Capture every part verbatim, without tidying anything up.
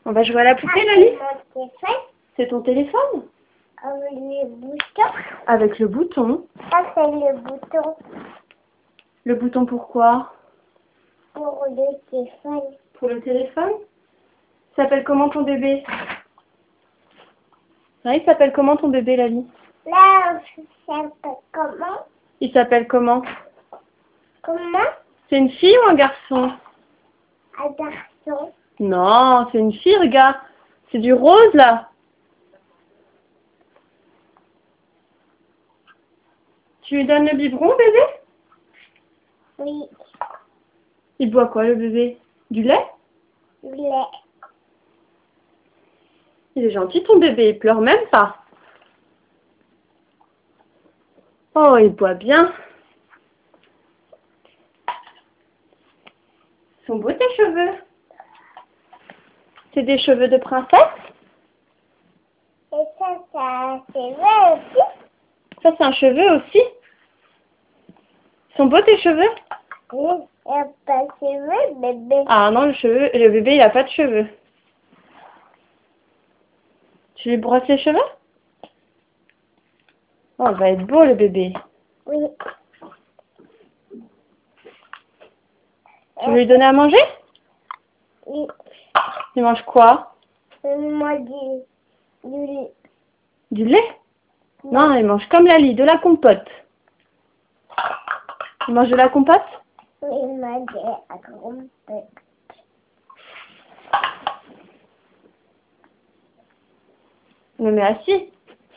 On va jouer à la poupée, Ah, Lali? c'est mon téléphone. C'est ton téléphone? Avec les boutons. Avec le bouton. Ça, c'est le bouton Le bouton pourquoi? pour le téléphone. Pour le téléphone? Il s'appelle comment ton bébé? Ah, il s'appelle comment ton bébé, Lali? Là, ça s'appelle comment? Il s'appelle comment? Comment? C'est une fille ou un garçon? Un garçon. Non, c'est une fille, regarde. C'est du rose, là. Tu lui donnes le biberon, bébé? Oui. Il boit quoi, le bébé? Du lait? Du lait. Il est gentil, ton bébé. Il pleure même pas. Oh, il boit bien. Ils sont beaux, tes cheveux. C'est des cheveux de princesse? Et ça, ça, c'est vrai aussi. Ça, c'est un cheveu aussi. Ils sont beaux, tes cheveux? Oui. Et pas c'est vrai, bébé. Ah non, le cheveu, le bébé, il a pas de cheveux. Tu lui brosses les cheveux? Oh, il va être beau, le bébé. Oui. Tu veux lui donner à manger? Oui. Il mange quoi? Moi, du, du lait. Du lait? Non, il mange comme Lali, de la compote. Il mange de la compote? Oui, il m'a dit à grand peu. Non, mais assis.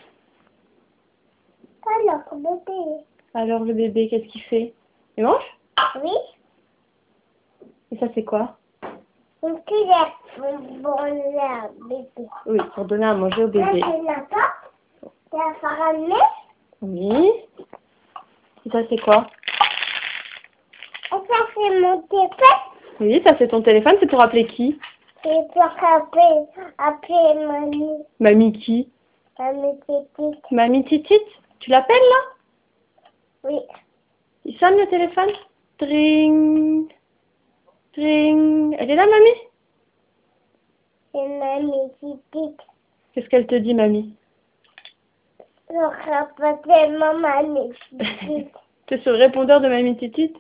Alors, bébé. Alors, le bébé, qu'est-ce qu'il fait? Il mange? Oui. Et ça, c'est quoi? Une cuillère pour bonheur, bébé. Oui, pour donner à manger au Là, bébé. c'est la porte. C'est la farine. Oui. Et ça, c'est quoi? Et ça, c'est mon téléphone. Oui, ça, c'est ton téléphone. C'est pour appeler qui? C'est pour appeler, appeler mamie. Mamie qui? Mamie petite. Mamie Titite? Tu l'appelles, là? Oui. Il sonne, le téléphone? Tring. Tring. Elle est là, mamie? C'est mamie petite. Qu'est-ce qu'elle te dit, mamie? Je rappelle tellement mamie petite. T'es sur le répondeur de mamie Titite?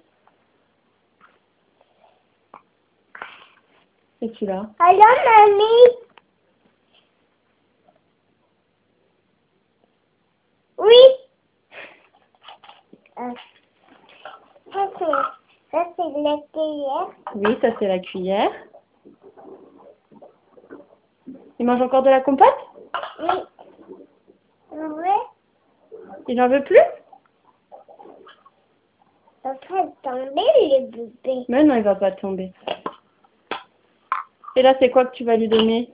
Et tu là? Allô, mamie? Oui. Euh, ça, c'est, ça, c'est la cuillère. Oui, ça, c'est la cuillère. Il mange encore de la compote? Oui. Oui. Il n'en veut plus? Ça fait tomber le bébé. Mais non, il va pas tomber. Et là, c'est quoi que tu vas lui donner?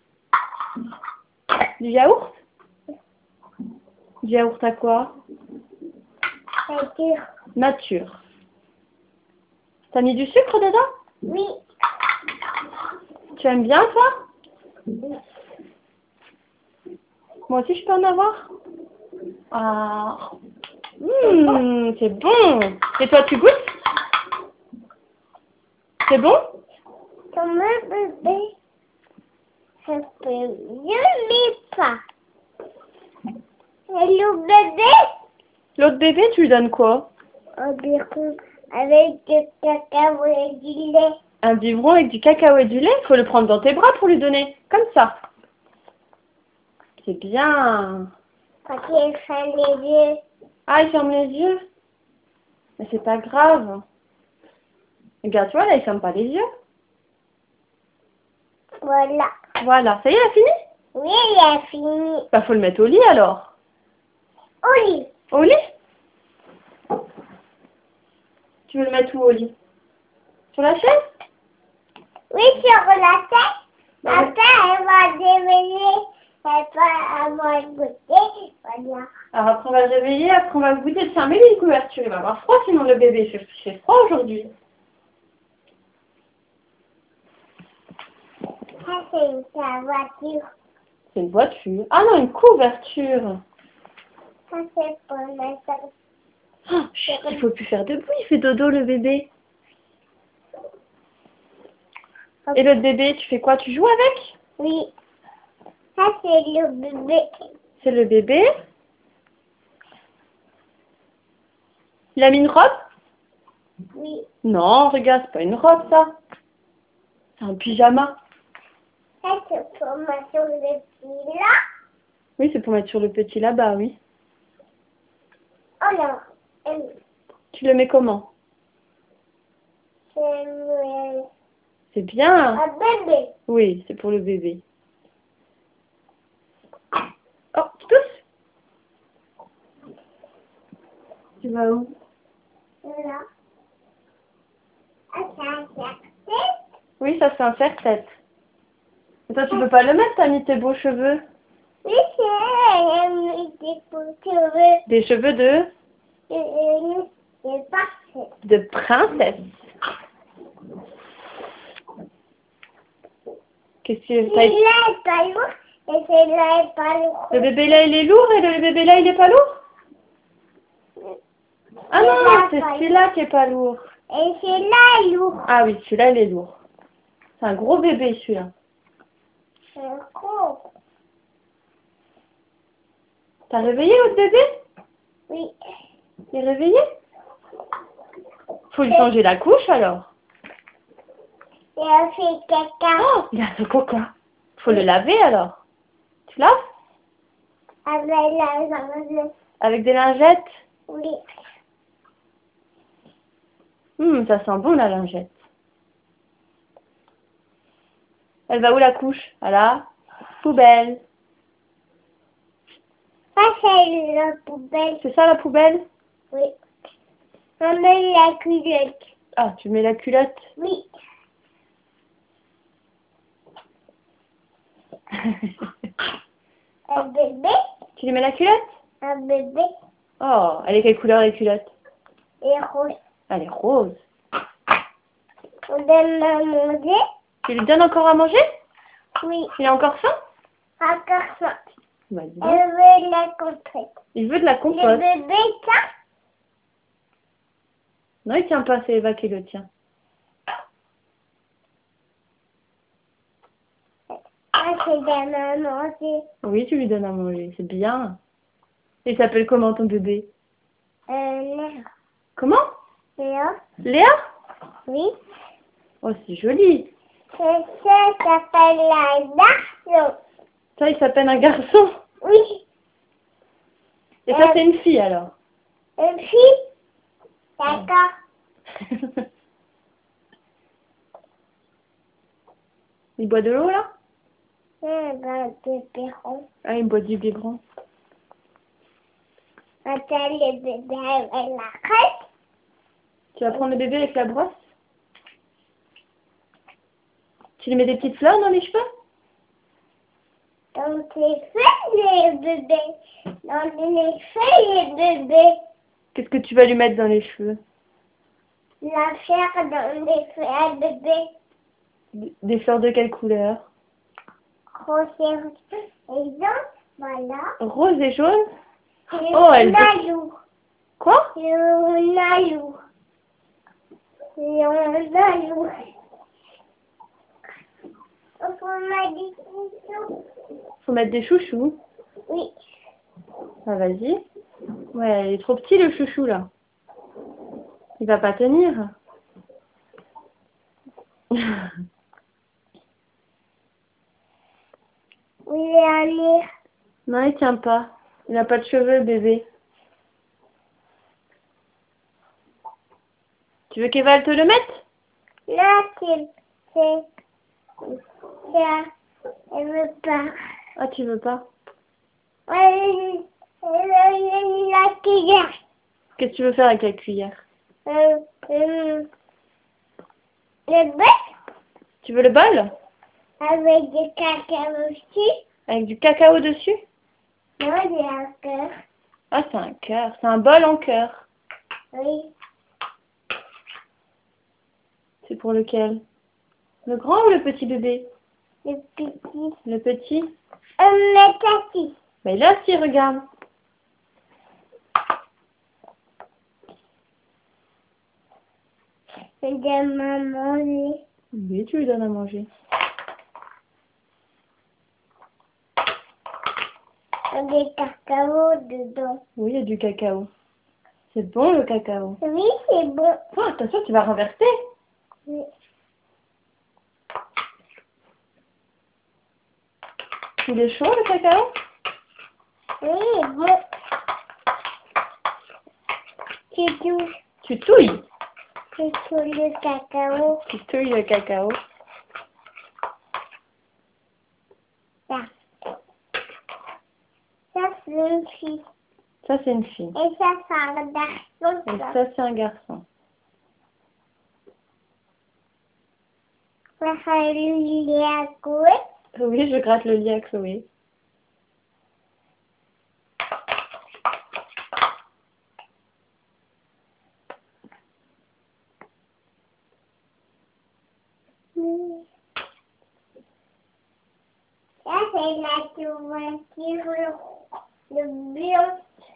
Du yaourt? Du yaourt à quoi? C'est dur. Nature. T'as mis du sucre dedans? Oui. Tu aimes bien, toi? Oui. Moi aussi, je peux en avoir? Ah. Mmh, c'est bon. Et toi, tu goûtes? C'est bon? Comme un bébé, ça peut mieux, mais pas. Et le bébé, L'autre bébé, tu lui donnes quoi? un biberon avec du cacao et du lait. Un biberon avec du cacao et du lait? Il faut le prendre dans tes bras pour lui donner. Comme ça. C'est bien. Quand il ferme les yeux. Ah, il ferme les yeux. Mais c'est pas grave. Regarde, tu vois, là, il ferme pas les yeux. Voilà. Voilà. Ça y est, elle a fini? Oui, il a fini. Bah, faut le mettre au lit, alors. Au lit. Au lit? Tu veux le mettre où, au lit? Sur la chaise? Oui, sur la tête. Bah, Après, elle va déveiller. Elle va avoir goûté. Voilà. alors après, on va le réveiller. Après, on va le goûter. Tiens, mets-lui une couverture. Il va avoir froid, sinon, le bébé. Il fait, il fait froid aujourd'hui. Ça, c'est une ta voiture. C'est une voiture. Ah non, une couverture. Ça, c'est pour mettre. Oh, chut, il faut plus faire de bruit. Il fait dodo, le bébé. Et l'autre bébé, tu fais quoi? Tu joues avec? Oui. Ça, c'est le bébé. C'est le bébé. Il a mis une robe? Oui. Non, regarde, c'est pas une robe, ça. C'est un pyjama. Ça, c'est pour mettre sur le petit là. Oui, c'est pour mettre sur le petit là-bas, oui. Alors, euh, Tu le mets comment? c'est euh, C'est bien. un bébé. Oui, c'est pour le bébé. Oh, tu tousses? Tu vas où? Là. Ah, ça, ça, c'est. Oui, ça c'est un serre-tête. Et toi, tu peux pas le mettre, t'as mis tes beaux cheveux. Oui, c'est euh, des beaux cheveux. Des cheveux de... Euh, C'est parfait. de princesse. Qu'est-ce que tu... t'as- Celui-là est pas lourd et celui-là est pas lourd. Le bébé là, il est lourd et le bébé là, il est pas lourd? Ah non, Celui-là, c'est pas celui-là qui est pas lourd. Et celui-là est lourd. Ah oui, celui-là, il est lourd. C'est un gros bébé, celui-là. C'est gros. T'as réveillé votre bébé? Oui. Il est réveillé? Faut lui changer la couche, alors. Il a fait caca. Oh, il a fait coca. Faut le laver, alors. Tu laves? Avec la jambe. Avec des lingettes? Oui. Hum, ça sent bon, la lingette. Elle va où, la couche? À la poubelle. Ça, c'est la poubelle. C'est ça, la poubelle? Oui. On met la culotte. Ah, tu mets la culotte? Oui. Un bébé. Tu lui mets la culotte? Un bébé. Oh, elle est quelle couleur, la culotte? Et rose. Elle est rose. On donne à manger. Tu lui donnes encore à manger? Oui. Il a encore faim? Encore ça. Bah, dis donc. Elle veut la compote. Il veut de la Le compote. bébé, ça. Non, il tient pas, c'est Eva qui le tient. Ah, c'est donne à manger. Oui, tu lui donnes à manger, c'est bien. Il s'appelle comment, ton bébé? Euh, Léa. Comment? Léa. Léa? Oui. Oh, c'est joli. C'est ça, ça s'appelle la garçon. Ça, il s'appelle un garçon. Oui. Et ça, Euh. c'est une fille, alors. Une fille. D'accord. Il boit de l'eau, là? Eh ben, des perrons. Ah, il boit du biberon. Attends, le bébé avec la crête. Tu vas prendre le bébé avec la brosse? Tu lui mets des petites fleurs dans les cheveux? Dans tes feuilles, les bébés. Dans les feuilles, les bébés. Qu'est-ce que tu vas lui mettre dans les cheveux? La chair dans les feuilles, bébé. Des fleurs de quelle couleur? Rose et jaune, voilà. Rose et jaune? Et Oh, elle veut... nalou. Quoi? Et nalou. Et nalou. On m'a dit tout. Faut mettre des chouchous. Oui. Ah, vas-y. Ouais, il est trop petit, le chouchou, là. Il va pas tenir. Oui, il est allé. Non, il tient pas. Il n'a pas de cheveux, le bébé. Tu veux qu'Eva elle te le mette? Là, c'est... C'est... C'est... Elle veut pas. Ah, tu veux pas? Elle veut la cuillère. Qu'est-ce que tu veux faire avec la cuillère? Euh, euh, le bec Tu veux le bol? avec du cacao dessus. Avec du cacao dessus? Non, j'ai un cœur. Ah, c'est un cœur. C'est un bol en cœur. Oui. C'est pour lequel? Le grand ou le petit bébé? Le petit. Le petit? Un mètre assis. Ben là, si, regarde. Je donne à manger. Oui, tu lui donnes à manger. des cacao dedans. Oui, il y a du cacao. C'est bon le cacao. Oui, c'est bon. Oh, attention, tu vas renverser. Oui. Il est chaud le cacao? Oui, bon. C'est tout. Tu touilles. C'est tout le cacao. Tu touilles le cacao. Ça. Ça, c'est une fille. Ça, c'est une fille. Et ça, c'est un garçon. Et Ça. ça, c'est un garçon. Ça, c'est le lait à couer. Oui, je gratte le lit à Chloé. Ça, c'est la couverture, le blanc.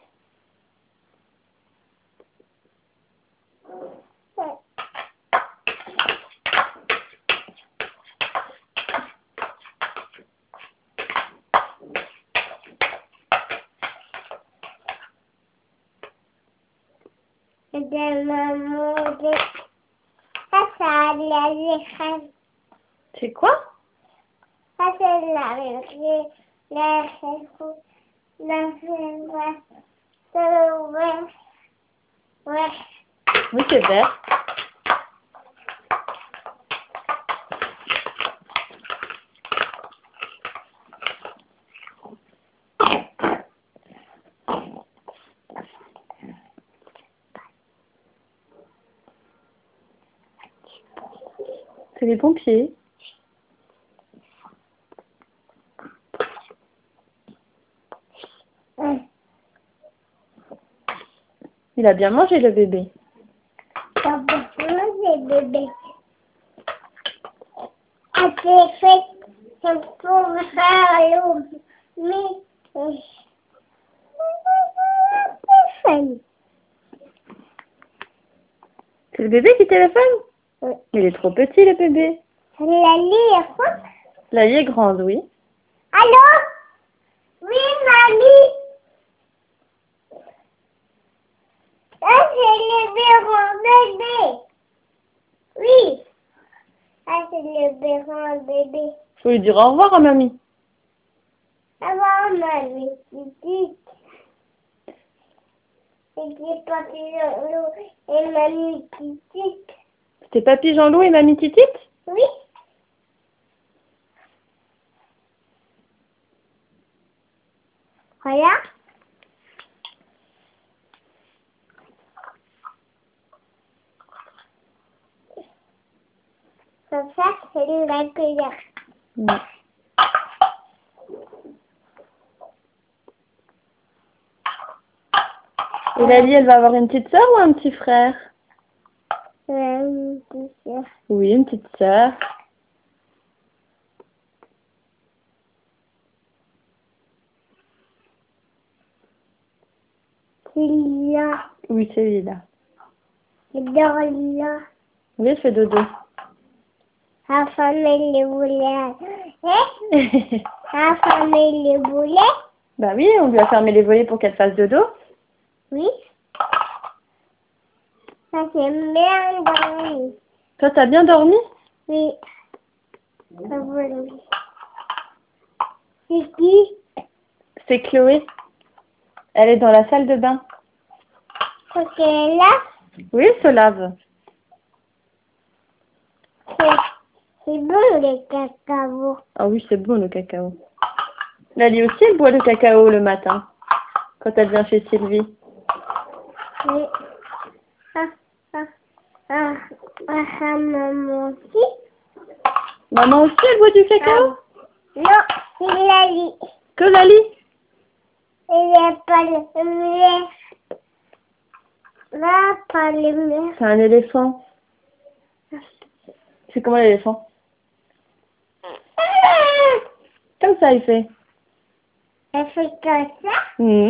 Et de maman, de... Ça, ça a la légère. C'est quoi? Ça, c'est la légère. La légère. La légère. Ouais. Ouais. Oui, c'est vert. C'est les pompiers. Ouais. Il a bien mangé le bébé. Ça va manger, bébé. Ah, c'est fait. C'est pour faire l'eau. Mais... C'est le bébé qui téléphone? Oui. Il est trop petit, le bébé. La lit est quoi? La lit est grande, oui. Allô? Oui, mamie. Ça, c'est le béron bébé. Oui. Ça, c'est le béron bébé. Faut lui dire au revoir à mamie. Ça va, mamie, petite. C'était papy Jean-Loup et mamie petite. C'était papy Jean-Loup et mamie Titite? Oui. Voilà. Comme ça, c'est une vraie cuillère. Oui. Et Lali, elle va avoir une petite sœur ou un petit frère? Ouais, une petite sœur. Oui, une petite sœur. C'est là. Oui, c'est lui, là. C'est dans là. Oui, elle fait dodo. Affamer les boulets. Eh? Affamer les boulets? Bah oui, on lui a fermé les volets pour qu'elle fasse dodo. Oui. Ça, c'est bien dormi. Toi, t'as bien dormi? Oui. Ça voulait. C'est qui? C'est Chloé. Elle est dans la salle de bain. Ok, là, Oui, elle se lave. c'est c'est bon les cacao. Ah oui, c'est bon le cacao. Lali aussi, elle boit le cacao le matin. Quand elle vient chez Sylvie. Oui. Ah, ah, ah, ah, ah, maman aussi. Maman aussi, elle boit du cacao? Non, c'est la lit. Que Lali? Il n'y a pas le lait. Là, pas le lait. C'est un éléphant. C'est comment l'éléphant? Comme ça, il fait. Elle fait comme ça. Mmh.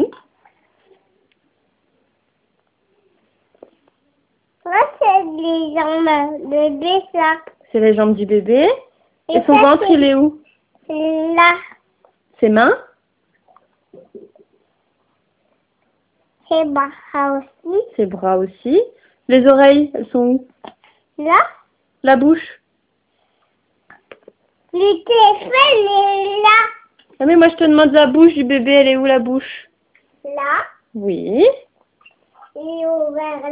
Là, c'est les jambes de bébé, ça. C'est les jambes du bébé. Et, Et son ça, ventre, c'est- il est où? Là. Ses mains? Ses bras aussi. Ses bras aussi. Les oreilles, elles sont où? Là. La bouche? Le téléphone est là. Ah mais moi je te demande la bouche du bébé, elle est où la bouche? Là. Oui. Il est ouvert